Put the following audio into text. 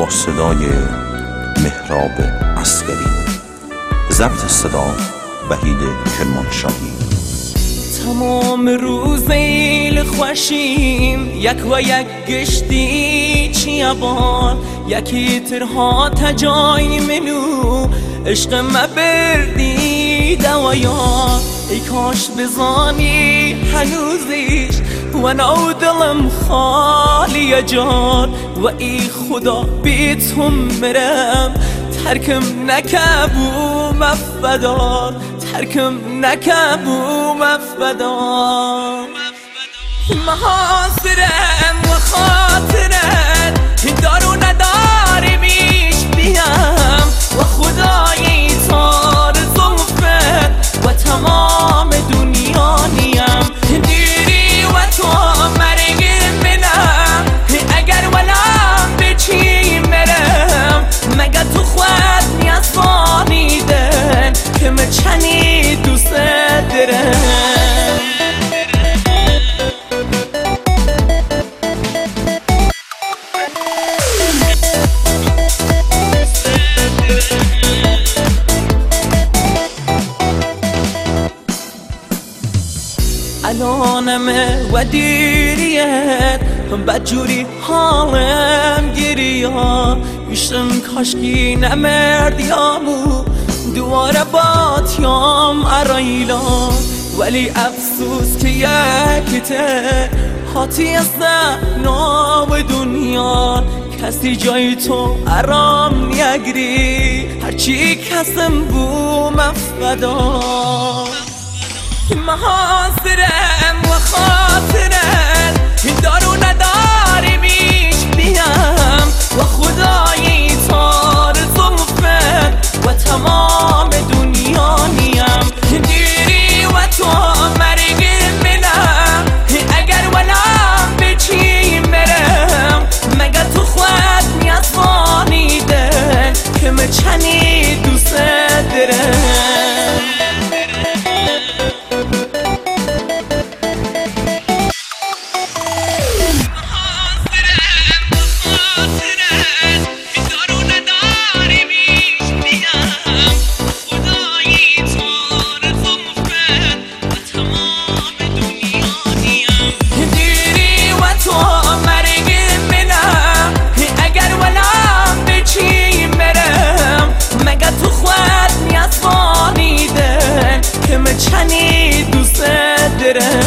با صدای مهراب عسکری. ضبط صدا وحید کرمانشاهی. تمام روز ایل خوشیم یک و یک گشتی چیابان یکی ترها تجای منو عشق مبردی دوایان ای کاش بزانی هنوزیش و نو دلم خالی جان و ای خدا بیتم مرم ترکم نکبو مفدار ترکم نکبو مفدار محاصرم و خاطرت دارو نداری میش بیم و خدای تار زلفت و تمام دنیا نیم دیری و تو مرگ منم اگر ولم بچی مرم مگه تو خود نیازانیدن که من چنی دوست دارم. الانمه و دیریت بدجوری حالم گریا میشم کاشکی نمردیامو دواره باتیام ارایلا ولی افسوس که یکته حاتی از نام دنیا کسی جای تو ارام نیگری هرچی کسم بو مفقدان محاصرم و خاطرت دارو نداری میش بیم و خدای تار زلفت و تمام دنیا نیم دیری و تو مرگ منم اگر ولم بچی مرم مگه تو خود نیازانیده که من چنی دوست دارم. چنی دوست دارم.